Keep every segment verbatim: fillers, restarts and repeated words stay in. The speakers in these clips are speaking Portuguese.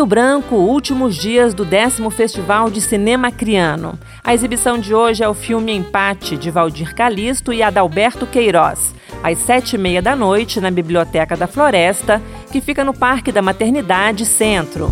Rio Branco, últimos dias do décimo Festival de Cinema Criano. A exibição de hoje é o filme Empate, de Valdir Calisto e Adalberto Queiroz, às sete e meia da noite, na Biblioteca da Floresta, que fica no Parque da Maternidade Centro.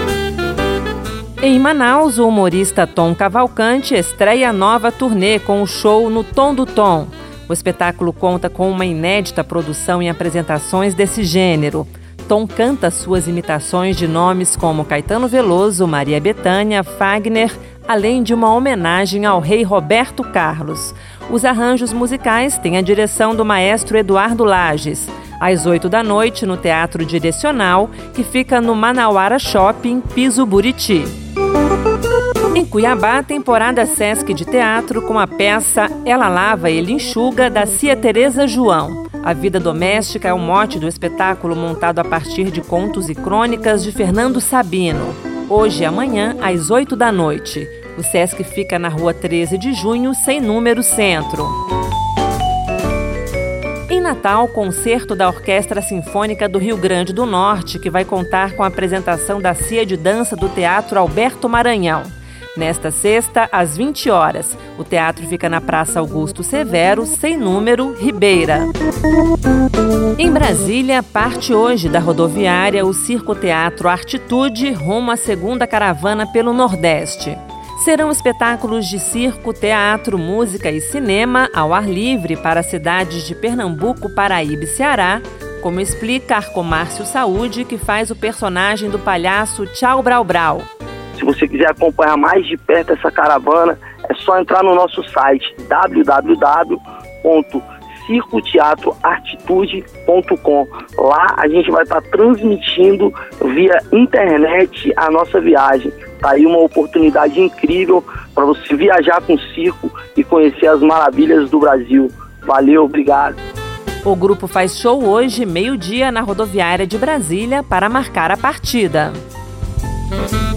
Em Manaus, o humorista Tom Cavalcante estreia nova turnê com o show No Tom do Tom. O espetáculo conta com uma inédita produção e apresentações desse gênero. Tom canta suas imitações de nomes como Caetano Veloso, Maria Bethânia, Fagner, além de uma homenagem ao rei Roberto Carlos. Os arranjos musicais têm a direção do maestro Eduardo Lages. Às oito da noite, no Teatro Direcional, que fica no Manauara Shopping, Piso Buriti. Em Cuiabá, temporada Sesc de Teatro com a peça Ela Lava, Ele Enxuga, da Cia Tereza João. A vida doméstica é o mote do espetáculo montado a partir de contos e crônicas de Fernando Sabino. Hoje e amanhã, às oito da noite. O Sesc fica na rua treze de junho, sem número, Centro. Em Natal, concerto da Orquestra Sinfônica do Rio Grande do Norte, que vai contar com a apresentação da Cia de Dança do Teatro Alberto Maranhão. Nesta sexta, às vinte horas, o teatro fica na Praça Augusto Severo, sem número, Ribeira. Em Brasília, parte hoje da rodoviária o Circo Teatro Artitude, rumo à segunda caravana pelo Nordeste. Serão espetáculos de circo, teatro, música e cinema ao ar livre para as cidades de Pernambuco, Paraíba e Ceará, como explica Arcomárcio Saúde, que faz o personagem do palhaço Tchau Brau Brau. Se você quiser acompanhar mais de perto essa caravana, é só entrar no nosso site w w w ponto circo teatro artitude ponto com. Lá a gente vai estar transmitindo via internet a nossa viagem. Está aí uma oportunidade incrível para você viajar com o circo e conhecer as maravilhas do Brasil. Valeu, obrigado. O grupo faz show hoje, meio-dia, na rodoviária de Brasília, para marcar a partida.